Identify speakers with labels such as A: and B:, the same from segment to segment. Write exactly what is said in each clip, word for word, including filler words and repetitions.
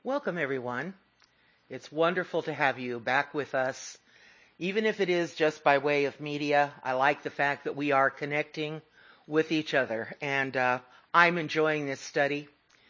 A: Welcome, everyone. It's wonderful to have you back with us. Even if it is just by way of media, I like the fact that we are connecting with each other, and uh, I'm enjoying this study.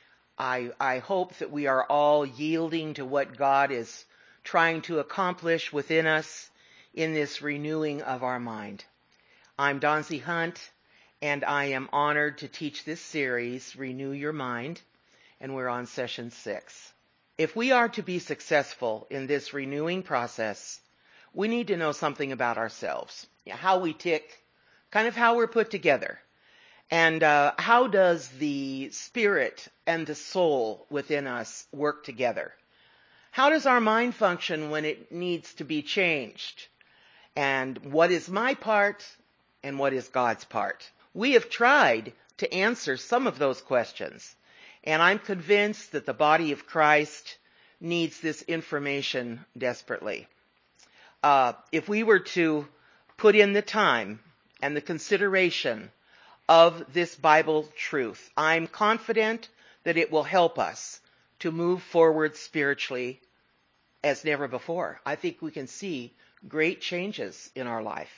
A: I, I hope that we are all yielding to what God is trying to accomplish within us in this renewing of our mind. I'm Donzie Hunt, and I am honored to teach this series, Renew Your Mind, and we're on session six. If we are to be successful in this renewing process, we need to know something about ourselves, how we tick, kind of how we're put together, and uh, how does the spirit and the soul within us work together? How does our mind function when it needs to be changed? And what is my part and what is God's part? We have tried to answer some of those questions. And I'm convinced that the body of Christ needs this information desperately. Uh, if we were to put in the time and the consideration of this Bible truth, I'm confident that it will help us to move forward spiritually as never before. I think we can see great changes in our life.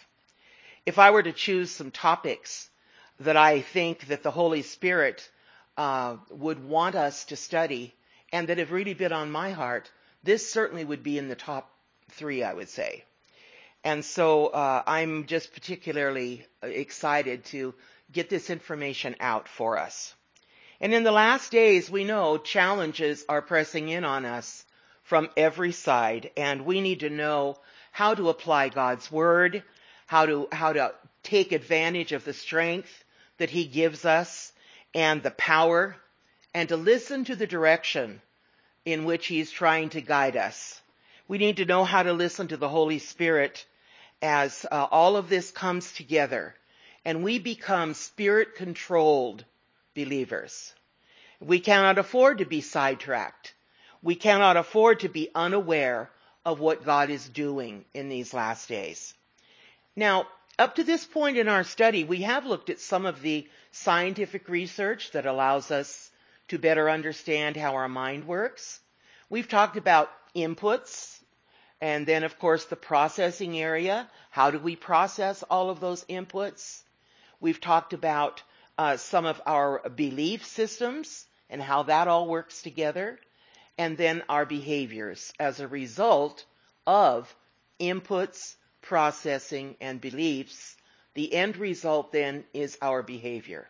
A: If I were to choose some topics that I think that the Holy Spirit Uh, would want us to study and that have really been on my heart, this certainly would be in the top three, I would say. And so uh, I'm just particularly excited to get this information out for us. And in the last days, we know challenges are pressing in on us from every side, and we need to know how to apply God's word, how to how to take advantage of the strength that he gives us and the power, and to listen to the direction in which he's trying to guide us. We need to know how to listen to the Holy Spirit as uh, all of this comes together and we become spirit-controlled believers. We cannot afford to be sidetracked. We cannot afford to be unaware of what God is doing in these last days. Now, up to this point in our study, we have looked at some of the scientific research that allows us to better understand how our mind works. We've talked about inputs, and then, of course, the processing area. How do we process all of those inputs? We've talked about uh, some of our belief systems and how that all works together, and then our behaviors as a result of inputs, processing, and beliefs. The end result then is our behavior.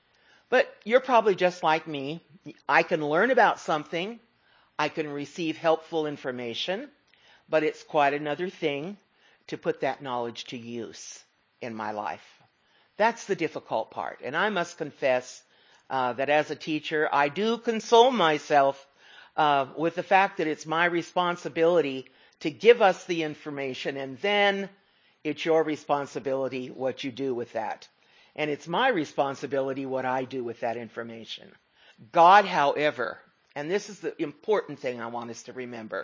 A: But you're probably just like me. I can learn about something. I can receive helpful information, but it's quite another thing to put that knowledge to use in my life. That's the difficult part. And I must confess uh, that as a teacher, I do console myself uh, with the fact that it's my responsibility to give us the information, and then it's your responsibility what you do with that. And it's my responsibility what I do with that information. God, however, and this is the important thing I want us to remember,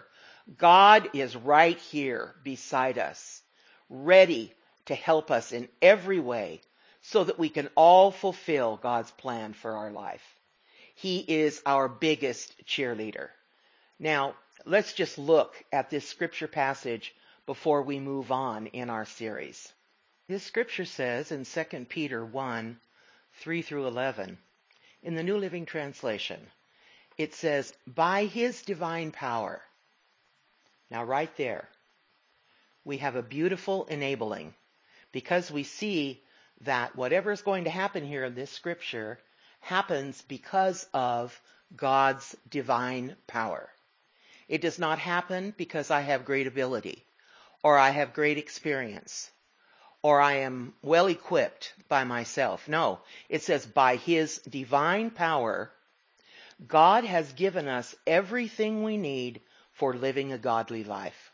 A: God is right here beside us, ready to help us in every way so that we can all fulfill God's plan for our life. He is our biggest cheerleader. Now, let's just look at this scripture passage before we move on in our series. This scripture says in Second Peter one, three through eleven, in the New Living Translation, it says, by his divine power. Now right there, we have a beautiful enabling, because we see that whatever is going to happen here in this scripture happens because of God's divine power. It does not happen because I have great ability, or I have great experience, or I am well equipped by myself. No, it says by his divine power, God has given us everything we need for living a godly life.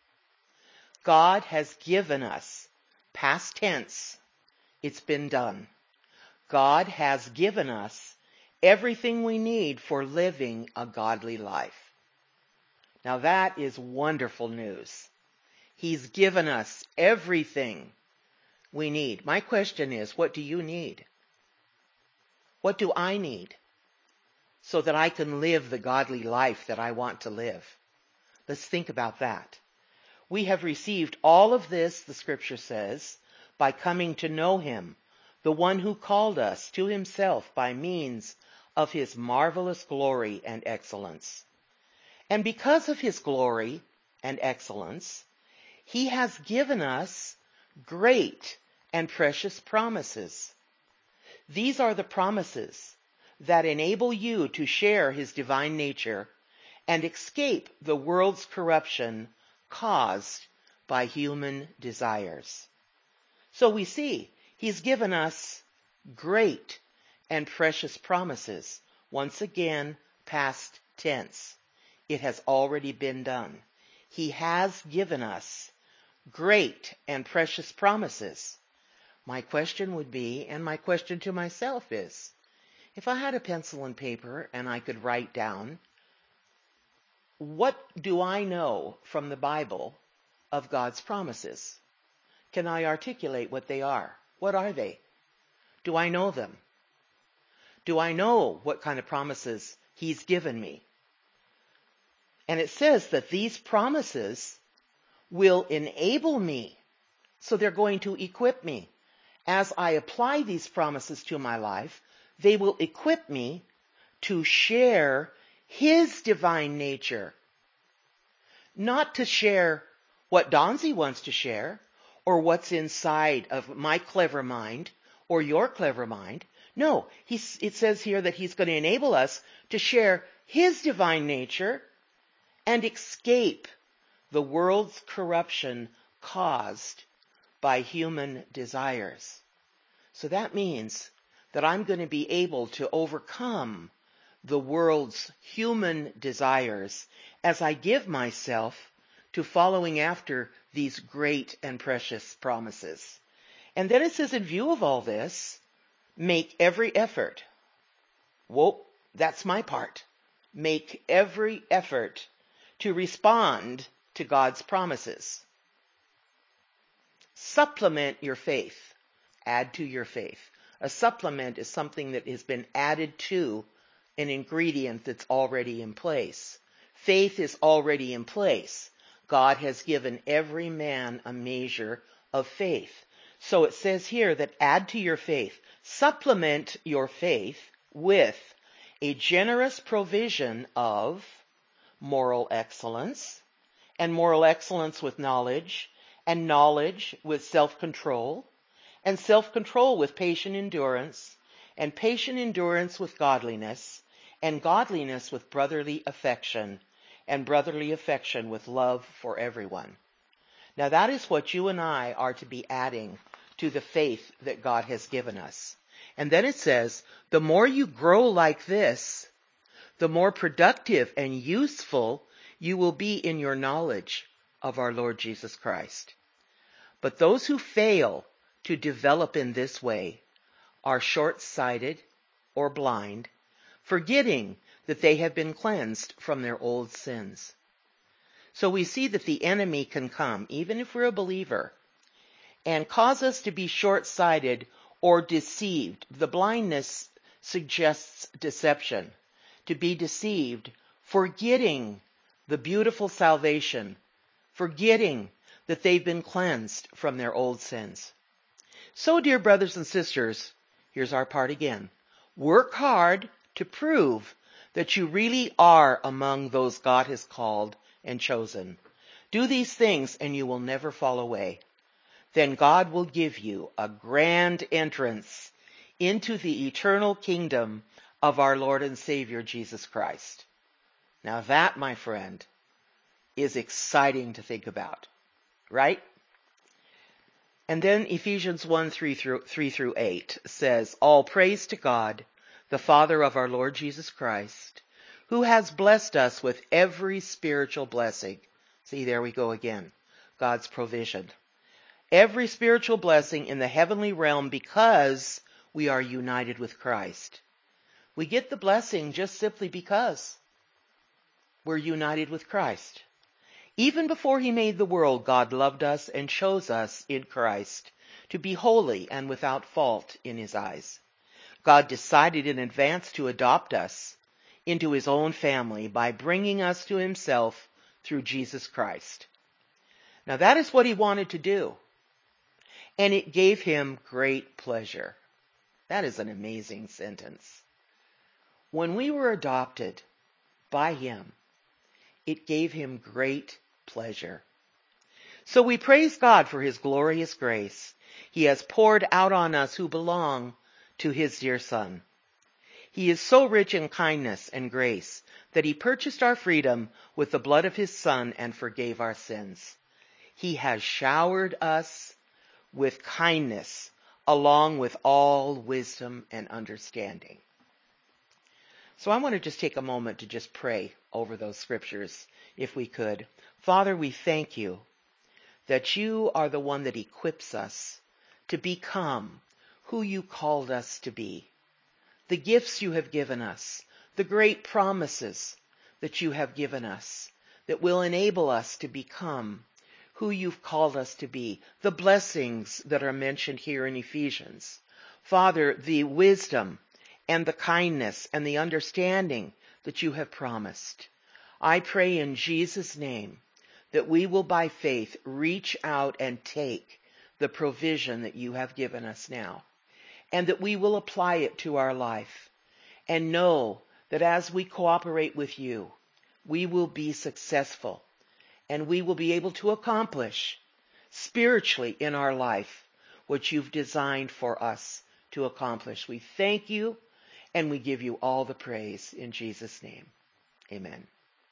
A: God has given us, past tense, it's been done. God has given us everything we need for living a godly life. Now that is wonderful news. He's given us everything we need. My question is, what do you need? What do I need? so that I can live the godly life that I want to live. Let's think about that. We have received all of this, the scripture says, by coming to know him, the one who called us to himself by means of his marvelous glory and excellence. And because of his glory and excellence, he has given us great and precious promises. These are the promises that enable you to share his divine nature and escape the world's corruption caused by human desires. So we see he's given us great and precious promises. Once again, past tense. It has already been done. He has given us great and precious promises. My question would be, and my question to myself is, if I had a pencil and paper and I could write down, what do I know from the Bible of God's promises? Can I articulate what they are? What are they? Do I know them? Do I know what kind of promises he's given me? And it says that these promises will enable me. So they're going to equip me. As I apply these promises to my life, they will equip me to share his divine nature. Not to share what Donzie wants to share, or what's inside of my clever mind, or your clever mind. No, he's, it says here that he's going to enable us to share his divine nature and escape the world's corruption caused by human desires. So that means that I'm going to be able to overcome the world's human desires as I give myself to following after these great and precious promises. And then it says, in view of all this, make every effort. Whoa, that's my part. Make every effort to respond to God's promises. Supplement your faith. Add to your faith. A supplement is something that has been added to an ingredient that's already in place. Faith is already in place. God has given every man a measure of faith. So it says here that add to your faith. Supplement your faith with a generous provision of moral excellence, and moral excellence with knowledge, and knowledge with self-control, and self-control with patient endurance, and patient endurance with godliness, and godliness with brotherly affection, and brotherly affection with love for everyone. Now that is what you and I are to be adding to the faith that God has given us. And then it says, the more you grow like this, the more productive and useful you will be in your knowledge of our Lord Jesus Christ. But those who fail to develop in this way are short-sighted or blind, forgetting that they have been cleansed from their old sins. So we see that the enemy can come, even if we're a believer, and cause us to be short-sighted or deceived. The blindness suggests deception. To be deceived, forgetting the beautiful salvation, forgetting that they've been cleansed from their old sins. So, dear brothers and sisters, here's our part again. Work hard to prove that you really are among those God has called and chosen. Do these things and you will never fall away. Then God will give you a grand entrance into the eternal kingdom of our Lord and Savior Jesus Christ. Now that, my friend, is exciting to think about, right? And then Ephesians one, three through, three through eight says, all praise to God, the Father of our Lord Jesus Christ, who has blessed us with every spiritual blessing. See, there we go again. God's provision. Every spiritual blessing in the heavenly realm because we are united with Christ. We get the blessing just simply because we're united with Christ. Even before he made the world, God loved us and chose us in Christ to be holy and without fault in his eyes. God decided in advance to adopt us into his own family by bringing us to himself through Jesus Christ. Now that is what he wanted to do. And it gave him great pleasure. That is an amazing sentence. When we were adopted by him, it gave him great pleasure. So we praise God for his glorious grace he has poured out on us who belong to his dear Son. He is so rich in kindness and grace that he purchased our freedom with the blood of his Son and forgave our sins. He has showered us with kindness along with all wisdom and understanding. So I want to just take a moment to just pray over those scriptures, if we could. Father, we thank you that you are the one that equips us to become who you called us to be. The gifts you have given us, the great promises that you have given us that will enable us to become who you've called us to be, the blessings that are mentioned here in Ephesians. Father, the wisdom and the kindness and the understanding that you have promised. I pray in Jesus' name that we will by faith reach out and take the provision that you have given us now, and that we will apply it to our life and know that as we cooperate with you, we will be successful and we will be able to accomplish spiritually in our life what you've designed for us to accomplish. We thank you and we give you all the praise in Jesus' name. Amen.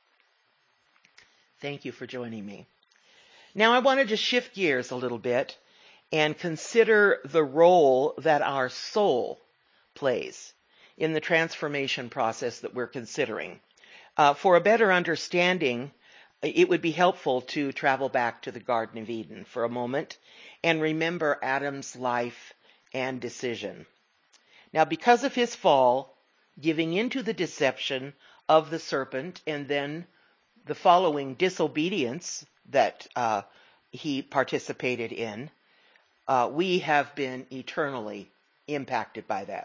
A: Thank you for joining me. Now I want to just shift gears a little bit and consider the role that our soul plays in the transformation process that we're considering. Uh, for a better understanding, it would be helpful to travel back to the Garden of Eden for a moment and remember Adam's life and decision. Now, because of his fall, giving into the deception of the serpent and then the following disobedience that uh, he participated in, uh, we have been eternally impacted by that.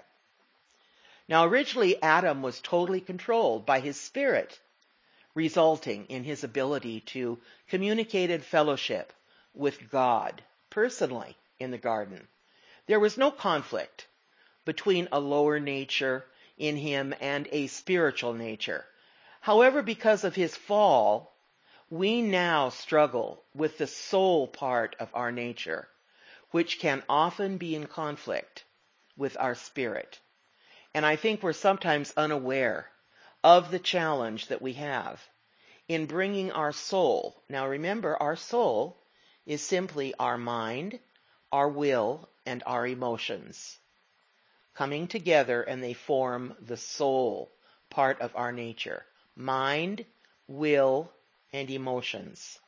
A: Now, originally, Adam was totally controlled by his spirit, resulting in his ability to communicate and fellowship with God personally in the garden. There was no conflict between a lower nature in him and a spiritual nature. However, because of his fall, we now struggle with the soul part of our nature, which can often be in conflict with our spirit. And I think we're sometimes unaware of the challenge that we have in bringing our soul. Now remember, our soul is simply our mind, our will, and our emotions coming together, and they form the soul part of our nature. Mind, will, and emotions.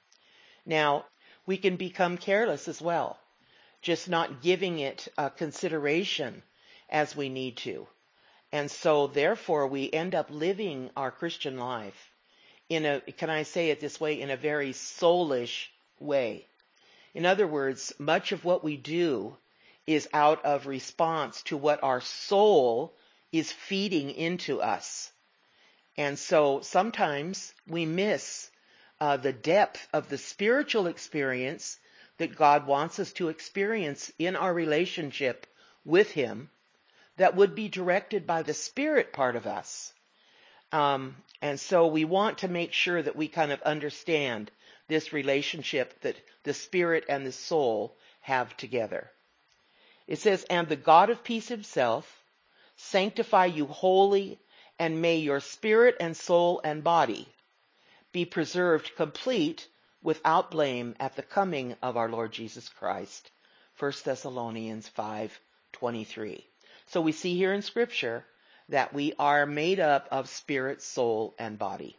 A: Now, we can become careless as well, just not giving it a consideration as we need to. And so, therefore, we end up living our Christian life in a, can I say it this way, in a very soulish way. In other words, much of what we do is out of response to what our soul is feeding into us. And so sometimes we miss uh, the depth of the spiritual experience that God wants us to experience in our relationship with Him that would be directed by the Spirit part of us. Um, and so we want to make sure that we kind of understand this relationship that the Spirit and the soul have together. It says, "And the God of peace himself sanctify you wholly, and may your spirit and soul and body be preserved complete without blame at the coming of our Lord Jesus Christ." First Thessalonians five twenty-three. So we see here in Scripture that we are made up of spirit, soul, and body.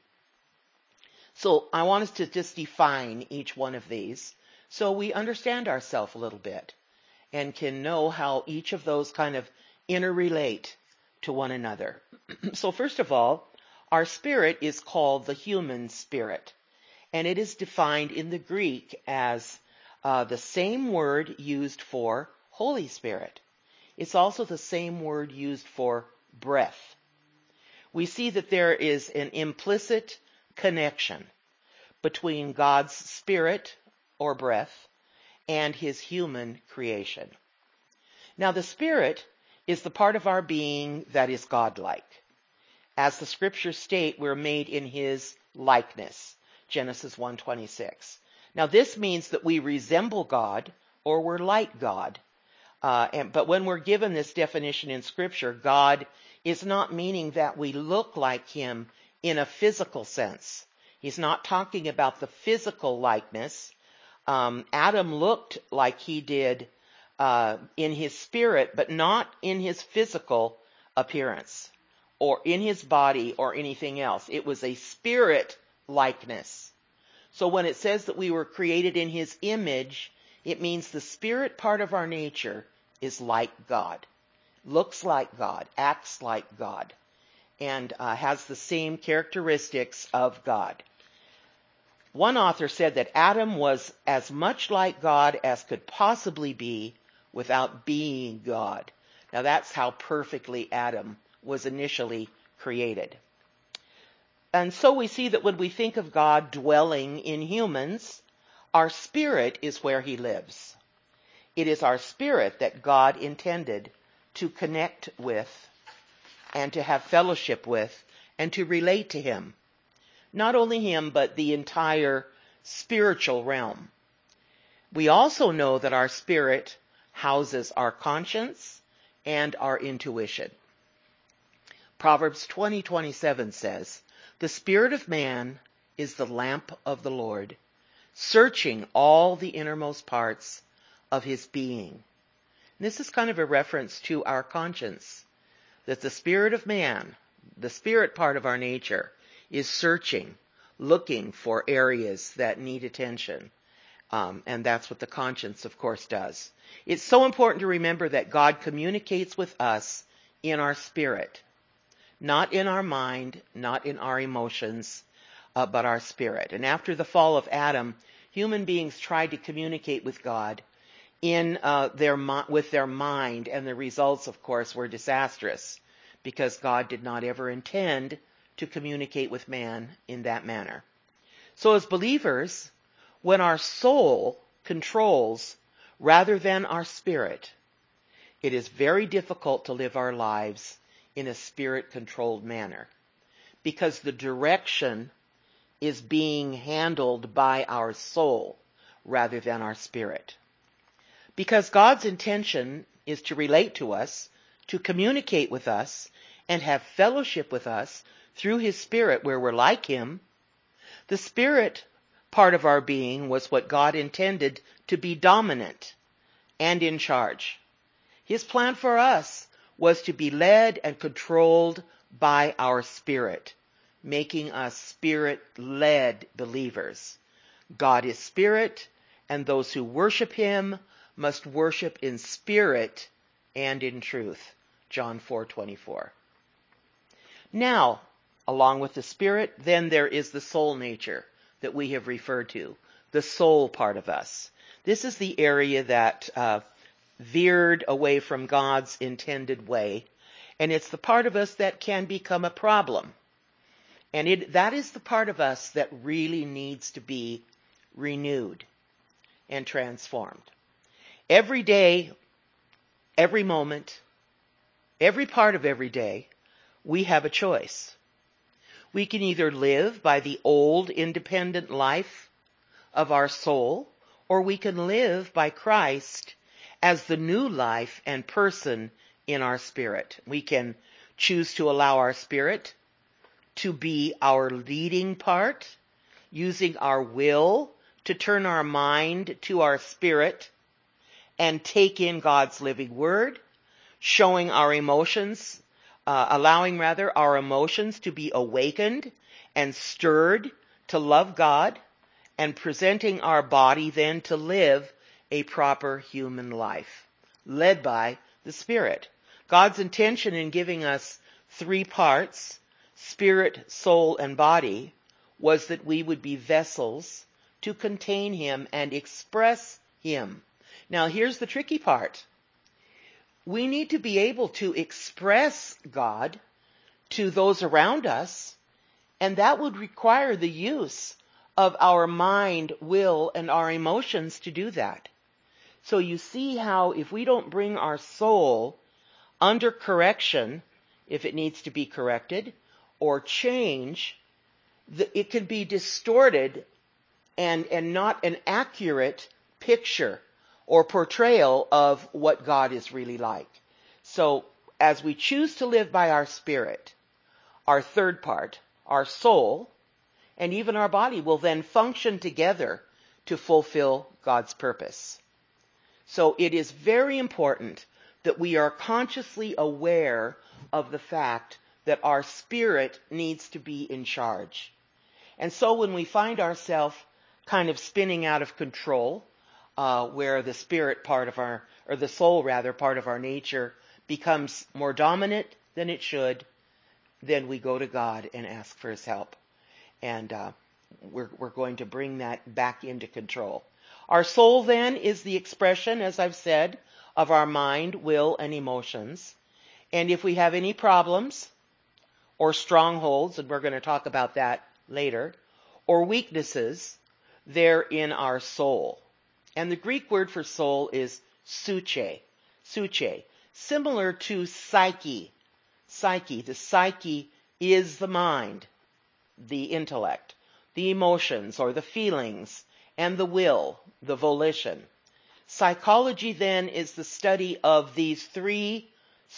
A: So I want us to just define each one of these so we understand ourselves a little bit and can know how each of those kind of interrelate to one another. So first of all, our spirit is called the human spirit, and it is defined in the Greek as uh, the same word used for Holy Spirit. It's also the same word used for breath. we see that there is an implicit connection between God's spirit or breath and his human creation. Now, the spirit is the part of our being that is godlike. As the scriptures state, we're made in his likeness, Genesis one twenty-six. Now, this means that we resemble God or we're like God. Uh, and, but when we're given this definition in scripture, God is not meaning that we look like him in a physical sense. He's not talking about the physical likeness. Um, Adam looked like he did uh, in his spirit, but not in his physical appearance or in his body or anything else. It was a spirit likeness. So when it says that we were created in his image, it means the spirit part of our nature is like God, looks like God, acts like God, and uh, has the same characteristics of God. One author said that Adam was as much like God as could possibly be without being God. Now that's how perfectly Adam was initially created. And so we see that when we think of God dwelling in humans, our spirit is where he lives. It is our spirit that God intended to connect with and to have fellowship with and to relate to him. Not only him, but the entire spiritual realm. We also know that our spirit houses our conscience and our intuition. Proverbs twenty twenty-seven says, "The spirit of man is the lamp of the Lord, searching all the innermost parts of his being." And this is kind of a reference to our conscience, that the spirit of man, the spirit part of our nature, is searching, looking for areas that need attention. Um, and that's what the conscience, of course, does. It's so important to remember that God communicates with us in our spirit, not in our mind, not in our emotions, uh, but our spirit. And after the fall of Adam, human beings tried to communicate with God in uh, their with their mind, and the results, of course, were disastrous, because God did not ever intend to communicate with man in that manner. So as believers, when our soul controls rather than our spirit, it is very difficult to live our lives in a spirit-controlled manner, because the direction is being handled by our soul rather than our spirit. Because God's intention is to relate to us, to communicate with us, and have fellowship with us through his spirit where we're like him, the spirit part of our being was what God intended to be dominant and in charge. His plan for us was to be led and controlled by our spirit, making us spirit-led believers. God is spirit, and those who worship him must worship in spirit and in truth. John four twenty-four. Now, along with the spirit, then there is the soul nature that we have referred to, the soul part of us. This is the area that uh, veered away from God's intended way, and it's the part of us that can become a problem. And it, that is the part of us that really needs to be renewed and transformed. Every day, every moment, every part of every day, we have a choice. We can either live by the old independent life of our soul, or we can live by Christ as the new life and person in our spirit. We can choose to allow our spirit to be our leading part, using our will to turn our mind to our spirit and take in God's living word, showing our emotions, uh, allowing rather our emotions to be awakened and stirred to love God, and presenting our body then to live a proper human life, led by the Spirit. God's intention in giving us three parts, spirit, soul, and body, was that we would be vessels to contain him and express him. Now here's the tricky part. We need to be able to express God to those around us, and that would require the use of our mind, will, and our emotions to do that. So you see how if we don't bring our soul under correction, if it needs to be corrected, or change, it can be distorted and, and not an accurate picture or portrayal of what God is really like. So as we choose to live by our spirit, our third part, our soul, and even our body will then function together to fulfill God's purpose. So it is very important that we are consciously aware of the fact that our spirit needs to be in charge. And so when we find ourselves kind of spinning out of control, uh, where the spirit part of our, or the soul rather, part of our nature becomes more dominant than it should, then we go to God and ask for His help. And uh, we're, we're going to bring that back into control. Our soul then is the expression, as I've said, of our mind, will, and emotions. And if we have any problems or strongholds, and we're going to talk about that later, or weaknesses, they're in our soul. And the Greek word for soul is psyche, psyche, similar to psyche. Psyche, the psyche is the mind, the intellect, the emotions or the feelings, and the will, the volition. Psychology then is the study of these three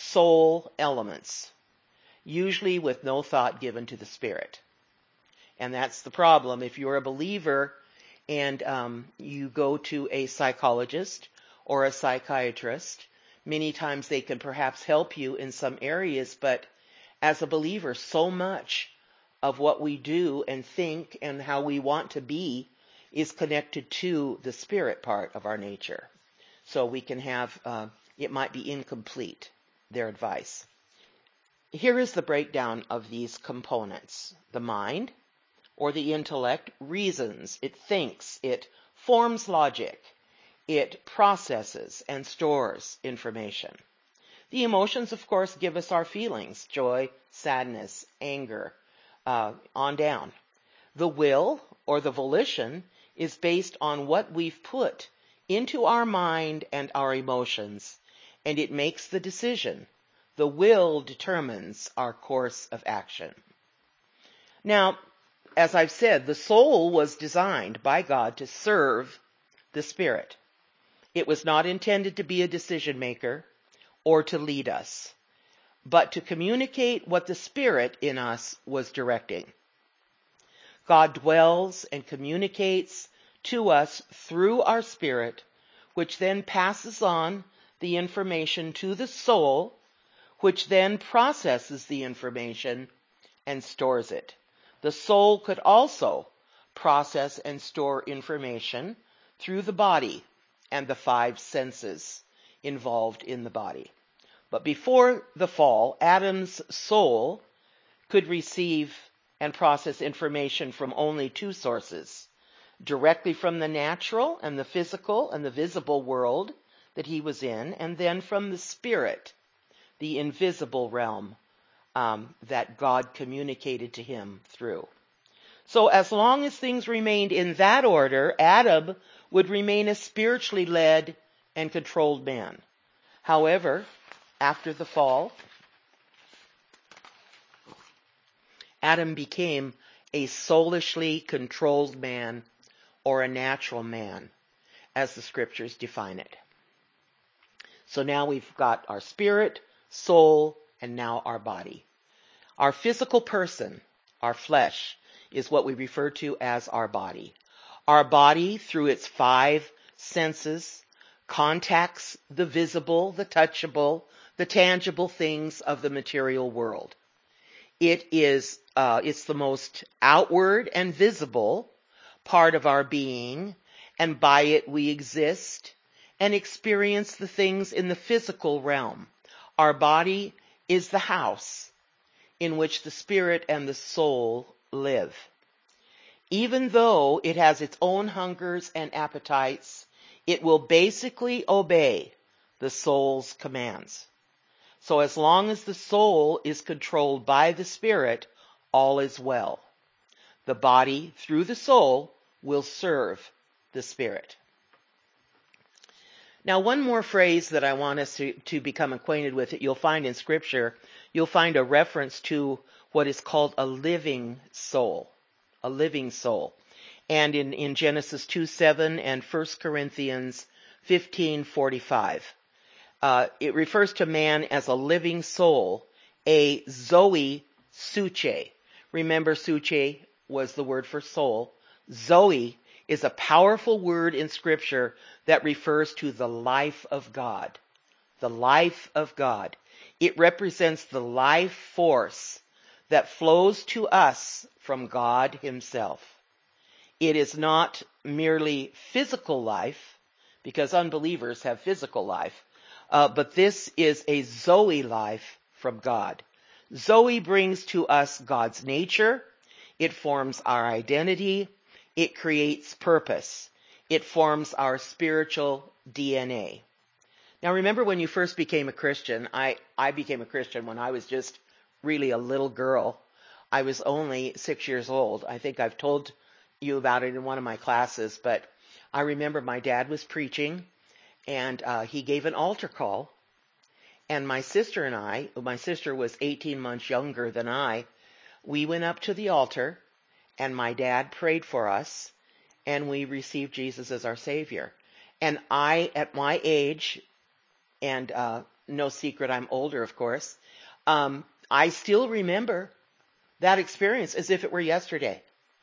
A: soul elements, usually with no thought given to the spirit. And that's the problem. If you're a believer and um, you go to a psychologist or a psychiatrist, many times they can perhaps help you in some areas, but as a believer, so much of what we do and think and how we want to be is connected to the spirit part of our nature. So we can have, uh, it might be incomplete, their advice. Here is the breakdown of these components. The mind, or the intellect, reasons, it thinks, it forms logic, it processes and stores information. The emotions, of course, give us our feelings, joy, sadness, anger, uh, on down. The will, or the volition, is based on what we've put into our mind and our emotions, and it makes the decision. The will determines our course of action. Now, as I've said, the soul was designed by God to serve the spirit. It was not intended to be a decision maker or to lead us, but to communicate what the spirit in us was directing. God dwells and communicates to us through our spirit, which then passes on the information to the soul, which then processes the information and stores it. The soul could also process and store information through the body and the five senses involved in the body. But before the fall, Adam's soul could receive and process information from only two sources, directly from the natural and the physical and the visible world that he was in, and then from the spirit, the invisible realm um, that God communicated to him through. So as long as things remained in that order, Adam would remain a spiritually led and controlled man. However, after the fall, Adam became a soulishly controlled man, or a natural man, as the scriptures define it. So now we've got our spirit, soul, and now our body. Our physical person, our flesh, is what we refer to as our body. Our body, through its five senses, contacts the visible, the touchable, the tangible things of the material world. It is, uh, it's the most outward and visible part of our being, and by it we exist and experience the things in the physical realm. Our body is the house in which the spirit and the soul live. Even though it has its own hungers and appetites, it will basically obey the soul's commands. So as long as the soul is controlled by the Spirit, all is well. The body, through the soul, will serve the Spirit. Now, one more phrase that I want us to, to become acquainted with that you'll find in Scripture, you'll find a reference to what is called a living soul. A living soul. And in, in Genesis two seven and First Corinthians fifteen forty-five. Uh, it refers to man as a living soul, a zoe suche. Remember, suche was the word for soul. Zoe is a powerful word in Scripture that refers to the life of God. The life of God. It represents the life force that flows to us from God Himself. It is not merely physical life, because unbelievers have physical life, uh, but this is a Zoe life from God. Zoe brings to us God's nature. It forms our identity. It creates purpose. It forms our spiritual D N A. Now remember when you first became a Christian, I, I became a Christian when I was just really a little girl. I was only six years old. I think I've told you about it in one of my classes, but I remember my dad was preaching, and uh, he gave an altar call, and my sister and I, my sister was eighteen months younger than I, we went up to the altar, and my dad prayed for us, and we received Jesus as our Savior. And I, at my age, and uh, no secret, I'm older, of course, um, I still remember that experience as if it were yesterday.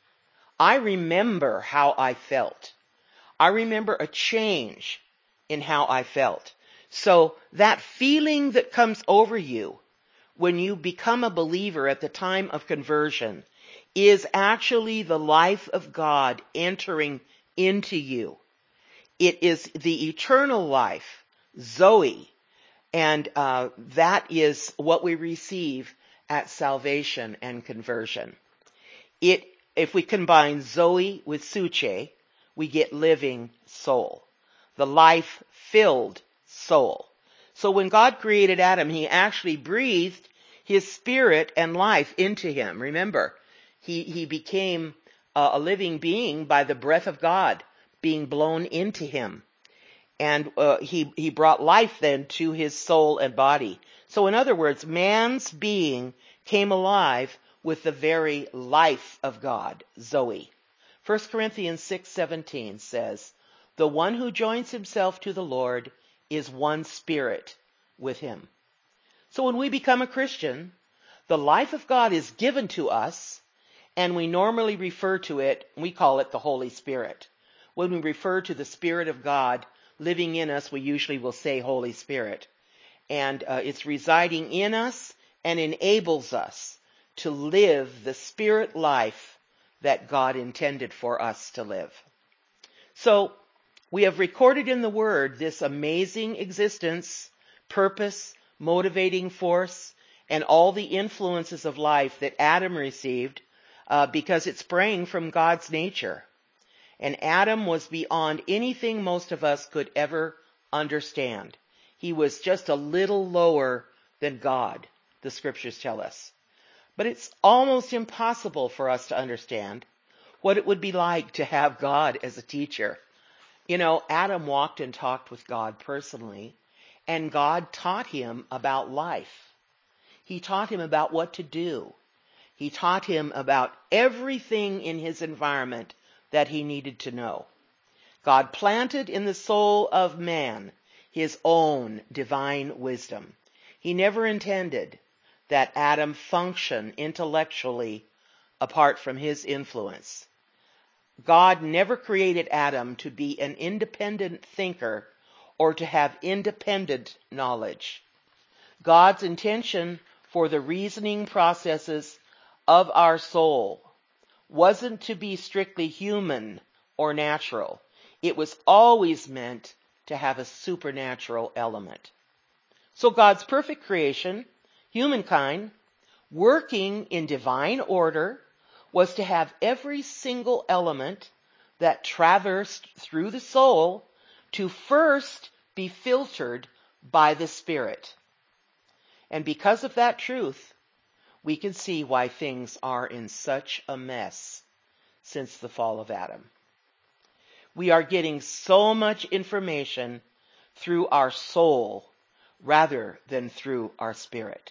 A: I remember how I felt. I remember a change in how I felt. So that feeling that comes over you when you become a believer at the time of conversion is actually the life of God entering into you. It is the eternal life, Zoe, and uh, that is what we receive at salvation and conversion. It If we combine Zoe with Suche, we get living soul, the life-filled soul. So when God created Adam, He actually breathed His spirit and life into him. Remember, he, he became a, a living being by the breath of God being blown into him. And uh, he, he brought life then to his soul and body. So in other words, man's being came alive with the very life of God, Zoe. First Corinthians six seventeen says, "The one who joins himself to the Lord is one spirit with Him." So when we become a Christian, the life of God is given to us, and we normally refer to it, we call it the Holy Spirit. When we refer to the Spirit of God living in us, we usually will say Holy Spirit. And uh, it's residing in us and enables us to live the Spirit life that God intended for us to live. So we have recorded in the Word this amazing existence, purpose, motivating force, and all the influences of life that Adam received uh, because it sprang from God's nature. And Adam was beyond anything most of us could ever understand. He was just a little lower than God, the Scriptures tell us. But it's almost impossible for us to understand what it would be like to have God as a teacher. You know, Adam walked and talked with God personally, and God taught him about life. He taught him about what to do. He taught him about everything in his environment that he needed to know. God planted in the soul of man His own divine wisdom. He never intended that Adam function intellectually apart from His influence. God never created Adam to be an independent thinker or to have independent knowledge. God's intention for the reasoning processes of our soul wasn't to be strictly human or natural. It was always meant to have a supernatural element. So God's perfect creation, humankind, working in divine order, was to have every single element that traversed through the soul to first be filtered by the Spirit. And because of that truth, we can see why things are in such a mess since the fall of Adam. We are getting so much information through our soul rather than through our spirit.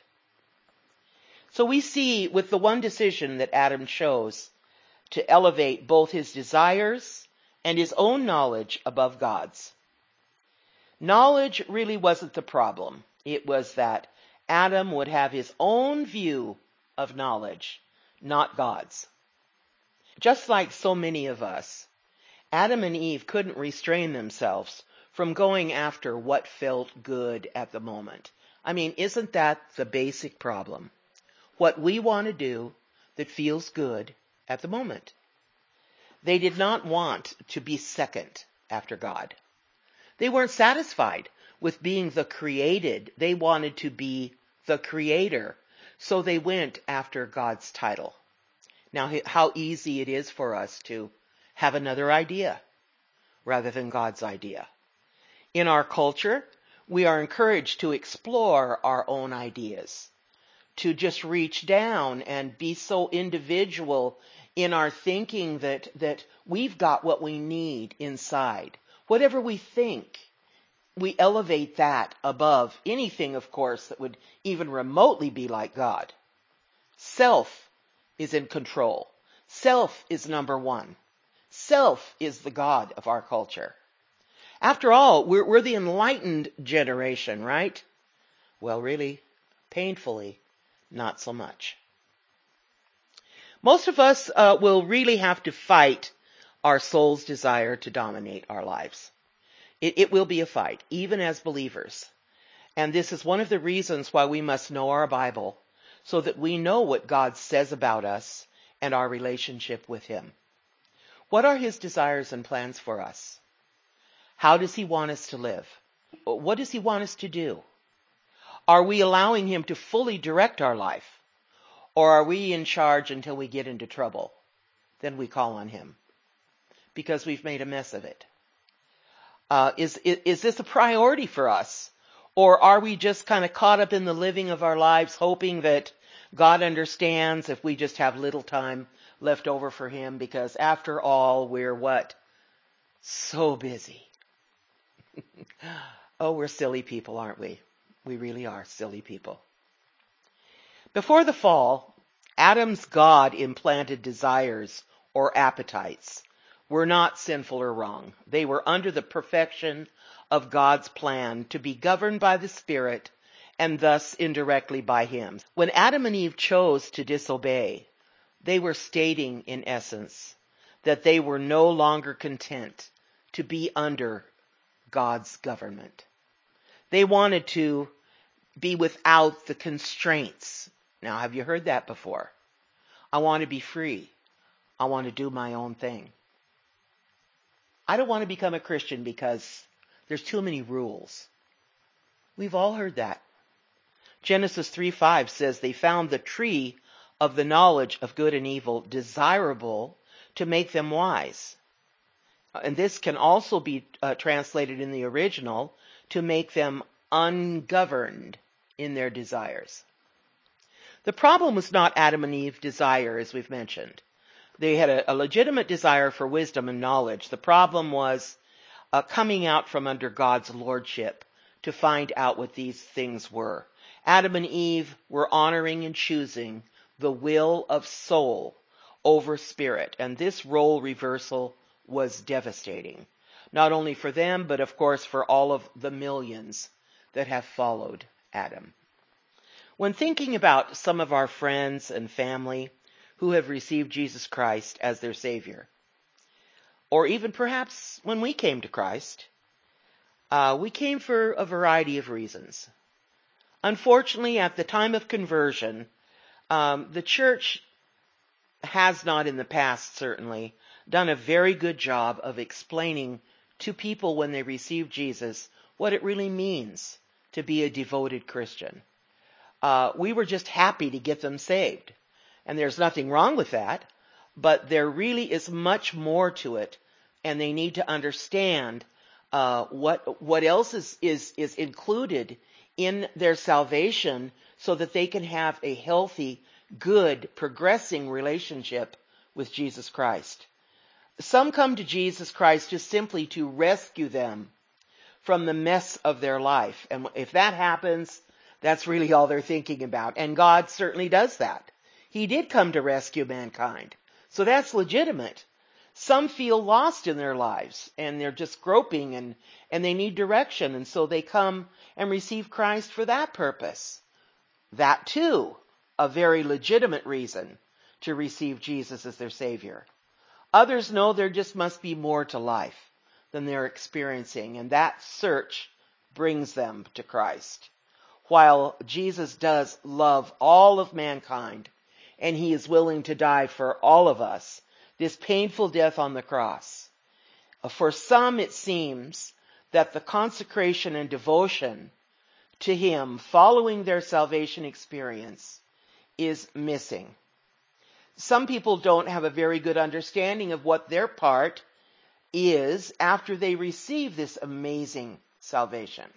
A: So we see with the one decision that Adam chose to elevate both his desires and his own knowledge above God's. Knowledge really wasn't the problem. It was that Adam would have his own view of knowledge, not God's. Just like so many of us, Adam and Eve couldn't restrain themselves from going after what felt good at the moment. I mean, isn't that the basic problem? What we want to do that feels good at the moment. They did not want to be second after God. They weren't satisfied with being the created. They wanted to be the creator. So they went after God's title. Now, how easy it is for us to have another idea rather than God's idea. In our culture, we are encouraged to explore our own ideas, to just reach down and be so individual in our thinking that, that we've got what we need inside. Whatever we think, we elevate that above anything, of course, that would even remotely be like God. Self is in control. Self is number one. Self is the God of our culture. After all, we're, we're the enlightened generation, right? Well, really, painfully, not so much. Most of us uh, will really have to fight our soul's desire to dominate our lives. It, it will be a fight, even as believers. And this is one of the reasons why we must know our Bible, so that we know what God says about us and our relationship with Him. What are His desires and plans for us? How does He want us to live? What does He want us to do? Are we allowing Him to fully direct our life? Or are we in charge until we get into trouble? Then we call on Him because we've made a mess of it. Uh, is, is, is this a priority for us? Or are we just kind of caught up in the living of our lives, hoping that God understands if we just have little time left over for Him? Because after all, we're what? So busy. Oh, we're silly people, aren't we? We really are silly people. Before the fall, Adam's God implanted desires or appetites were not sinful or wrong. They were under the perfection of God's plan to be governed by the Spirit and thus indirectly by Him. When Adam and Eve chose to disobey, they were stating in essence that they were no longer content to be under God's government. They wanted to be without the constraints. Now, have you heard that before? I want to be free. I want to do my own thing. I don't want to become a Christian because there's too many rules. We've all heard that. Genesis three five says they found the tree of the knowledge of good and evil desirable to make them wise. And this can also be uh, translated in the original to make them ungoverned in their desires. The problem was not Adam and Eve's desire, as we've mentioned. They had a, a legitimate desire for wisdom and knowledge. The problem was uh, coming out from under God's lordship to find out what these things were. Adam and Eve were honoring and choosing the will of soul over spirit, and this role reversal was devastating, not only for them, but of course for all of the millions that have followed Adam. When thinking about some of our friends and family who have received Jesus Christ as their Savior, or even perhaps when we came to Christ, uh, we came for a variety of reasons. Unfortunately, at the time of conversion, um, the church has not in the past, certainly, done a very good job of explaining to people when they receive Jesus what it really means to be a devoted Christian. Uh, we were just happy to get them saved. And there's nothing wrong with that, but there really is much more to it, and they need to understand uh, what what else is, is, is included in their salvation so that they can have a healthy, good, progressing relationship with Jesus Christ. Some come to Jesus Christ just simply to rescue them from the mess of their life. And if that happens, that's really all they're thinking about. And God certainly does that. He did come to rescue mankind. So that's legitimate. Some feel lost in their lives and they're just groping and, and they need direction. And so they come and receive Christ for that purpose. That too, a very legitimate reason to receive Jesus as their Savior. Others know there just must be more to life than they're experiencing, and that search brings them to Christ. While Jesus does love all of mankind, and he is willing to die for all of us, this painful death on the cross, for some it seems that the consecration and devotion to him following their salvation experience is missing. Some people don't have a very good understanding of what their part is after they receive this amazing salvation.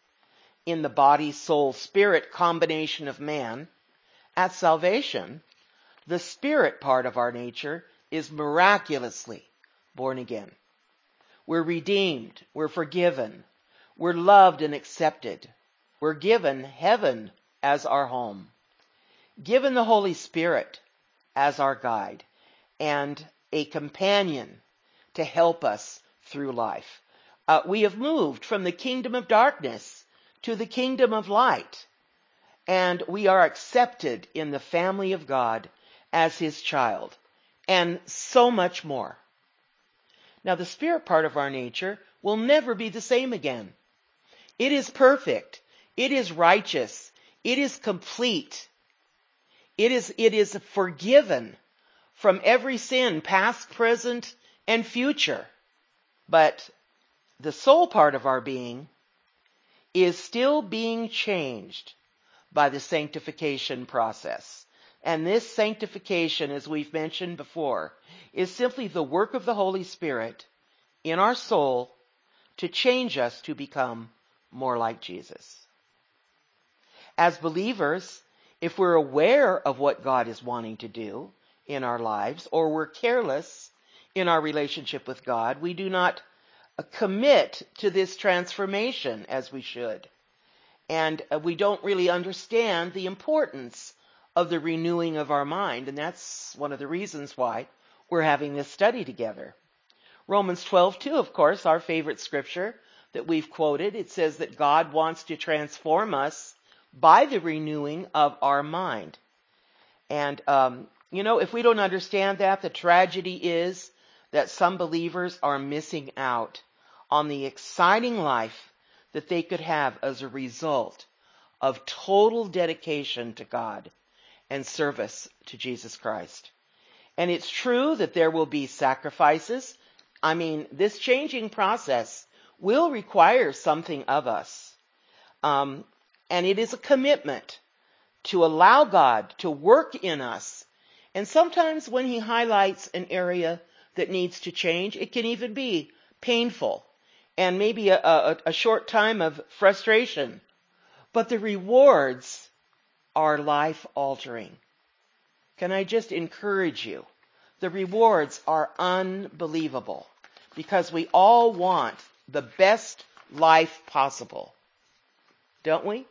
A: In the body, soul, spirit combination of man, at salvation, the spirit part of our nature is miraculously born again. We're redeemed, we're forgiven, we're loved and accepted. We're given heaven as our home, given the Holy Spirit as our guide, and a companion to help us through life. Uh, we have moved from the kingdom of darkness to the kingdom of light, and we are accepted in the family of God as his child, and so much more. Now, the spirit part of our nature will never be the same again. It is perfect. It is righteous. It is complete. It is, it is forgiven from every sin, past, present, and future. But the soul part of our being is still being changed by the sanctification process. And this sanctification, as we've mentioned before, is simply the work of the Holy Spirit in our soul to change us to become more like Jesus. As believers, if we're aware of what God is wanting to do in our lives, or we're careless in our relationship with God, we do not commit to this transformation as we should. And we don't really understand the importance of the renewing of our mind. And that's one of the reasons why we're having this study together. Romans twelve two, of course, our favorite scripture that we've quoted, it says that God wants to transform us by the renewing of our mind. And, um, you know, if we don't understand that, the tragedy is that some believers are missing out on the exciting life that they could have as a result of total dedication to God and service to Jesus Christ. And it's true that there will be sacrifices. I mean, this changing process will require something of us. Um, and it is a commitment to allow God to work in us. And sometimes when he highlights an area that needs to change, it can even be painful and maybe a, a, a short time of frustration. But the rewards are life-altering. Can I just encourage you? The rewards are unbelievable because we all want the best life possible, don't we?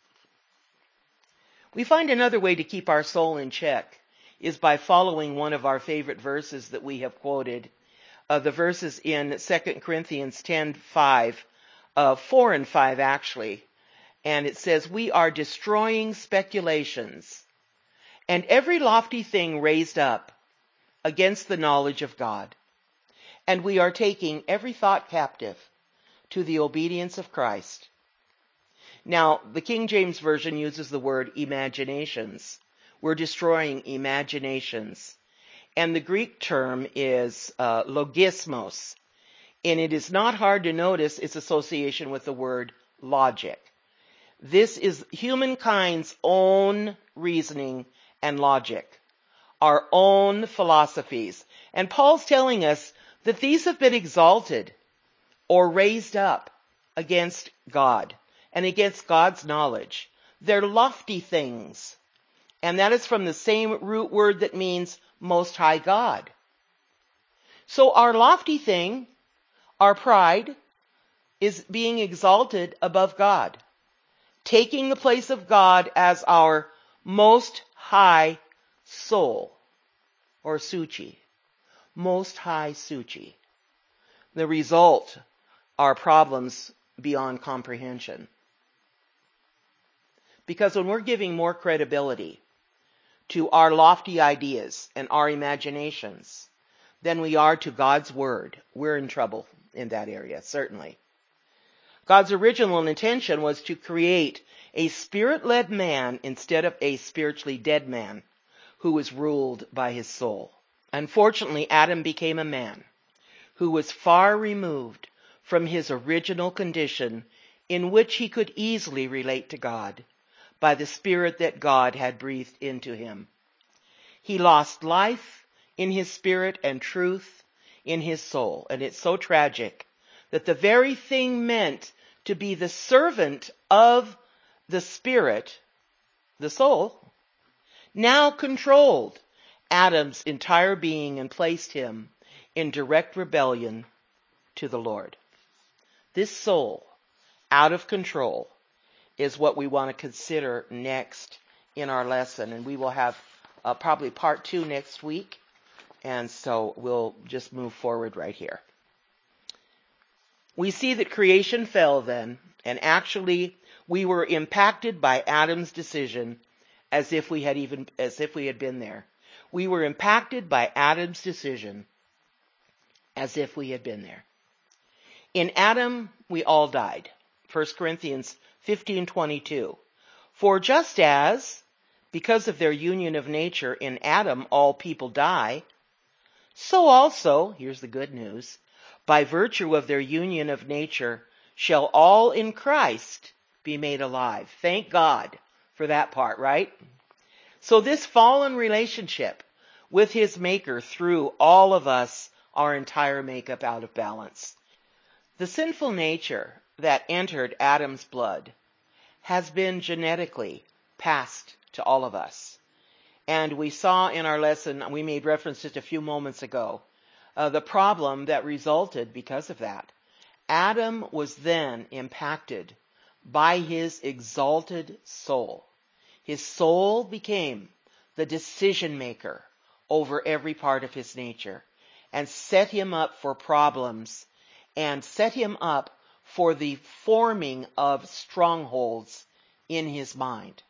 A: We find another way to keep our soul in check is by following one of our favorite verses that we have quoted. Uh, the verses in Second Corinthians ten five, uh, four and five actually. And it says, we are destroying speculations and every lofty thing raised up against the knowledge of God. And we are taking every thought captive to the obedience of Christ. Now, the King James Version uses the word imaginations. We're destroying imaginations. And the Greek term is uh, logismos. And it is not hard to notice its association with the word logic. This is humankind's own reasoning and logic, our own philosophies. And Paul's telling us that these have been exalted or raised up against God and against God's knowledge. They're lofty things. And that is from the same root word that means Most High God. So our lofty thing, our pride, is being exalted above God, taking the place of God as our most high soul, or Suchi, most high Suchi. The result are problems beyond comprehension. Because when we're giving more credibility to our lofty ideas and our imaginations than we are to God's word, we're in trouble in that area, certainly. God's original intention was to create a spirit-led man instead of a spiritually dead man who was ruled by his soul. Unfortunately, Adam became a man who was far removed from his original condition in which he could easily relate to God by the spirit that God had breathed into him. He lost life in his spirit and truth in his soul. And it's so tragic that the very thing meant to be the servant of the spirit, the soul, now controlled Adam's entire being and placed him in direct rebellion to the Lord. This soul, out of control, is what we want to consider next in our lesson. And we will have uh, probably part two next week. And so we'll just move forward right here. We see that creation fell then, and actually we were impacted by Adam's decision as if we had even, as if we had been there. We were impacted by Adam's decision as if we had been there. In Adam, we all died. First Corinthians fifteen twenty-two. For just as, because of their union of nature in Adam, all people die, so also, here's the good news, by virtue of their union of nature, shall all in Christ be made alive. Thank God for that part, right? So this fallen relationship with his maker threw all of us, our entire makeup, out of balance. The sinful nature that entered Adam's blood has been genetically passed to all of us. And we saw in our lesson, we made reference just a few moments ago, uh, the problem that resulted because of that. Adam was then impacted by his exalted soul. His soul became the decision maker over every part of his nature and set him up for problems and set him up for the forming of strongholds in his mind.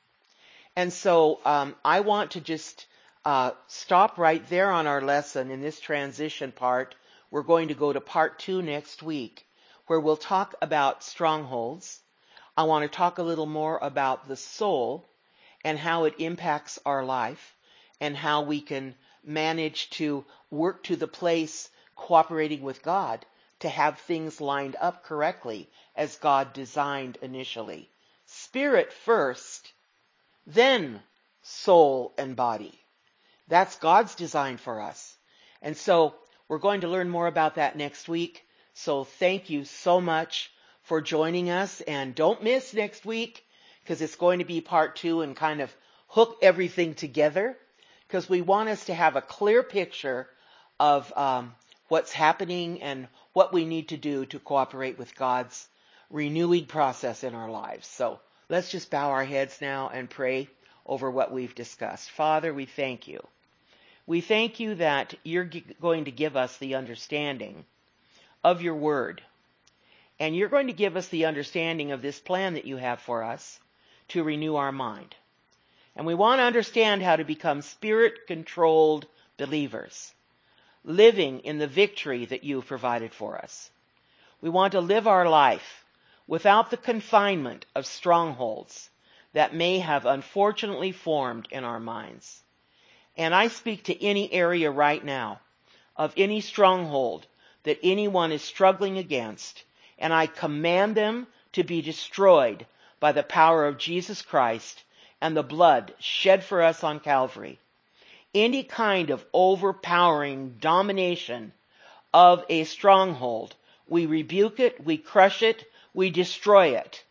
A: And so um, I want to just uh, stop right there on our lesson in this transition part. We're going to go to part two next week, where we'll talk about strongholds. I want to talk a little more about the soul and how it impacts our life and how we can manage to work to the place cooperating with God to have things lined up correctly as God designed initially. Spirit first, then soul and body. That's God's design for us. And so we're going to learn more about that next week. So thank you so much for joining us. And don't miss next week, because it's going to be part two and kind of hook everything together, because we want us to have a clear picture of um, what's happening and what we need to do to cooperate with God's renewing process in our lives. So let's just bow our heads now and pray over what we've discussed. Father, we thank you. We thank you that you're g- going to give us the understanding of your word. And you're going to give us the understanding of this plan that you have for us to renew our mind. And we want to understand how to become spirit-controlled believers, living in the victory that you've provided for us. We want to live our life without the confinement of strongholds that may have unfortunately formed in our minds. And I speak to any area right now of any stronghold that anyone is struggling against, and I command them to be destroyed by the power of Jesus Christ and the blood shed for us on Calvary. Any kind of overpowering domination of a stronghold, we rebuke it, we crush it, we destroy it,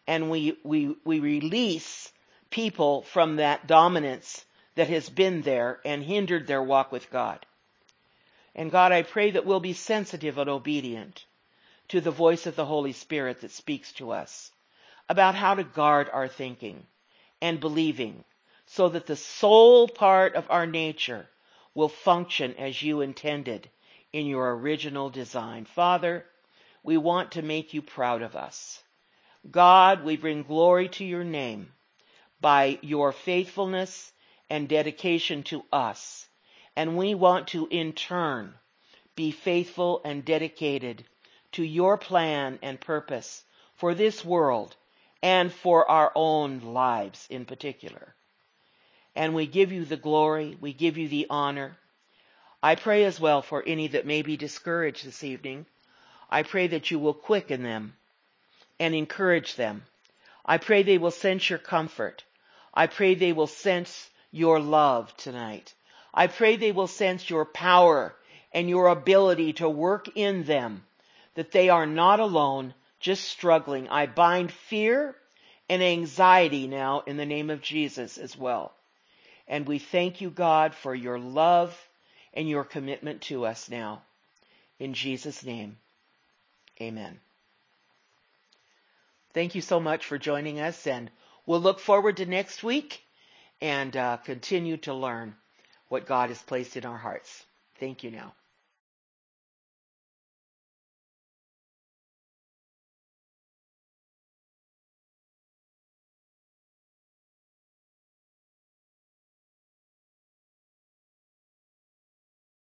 A: and we, we, we release people from that dominance that has been there and hindered their walk with God. And God, I pray that we'll be sensitive and obedient to the voice of the Holy Spirit that speaks to us about how to guard our thinking and believing so that the soul part of our nature will function as you intended in your original design. Father, we want to make you proud of us. God, we bring glory to your name by your faithfulness and dedication to us. And we want to, in turn, be faithful and dedicated to your plan and purpose for this world and for our own lives in particular. And we give you the glory, we give you the honor. I pray as well for any that may be discouraged this evening. I pray that you will quicken them and encourage them. I pray they will sense your comfort. I pray they will sense your love tonight. I pray they will sense your power and your ability to work in them, that they are not alone, just struggling. I bind fear and anxiety now in the name of Jesus as well. And we thank you, God, for your love and your commitment to us now. In Jesus' name, amen. Thank you so much for joining us, and we'll look forward to next week and uh, continue to learn what God has placed in our hearts. Thank you now.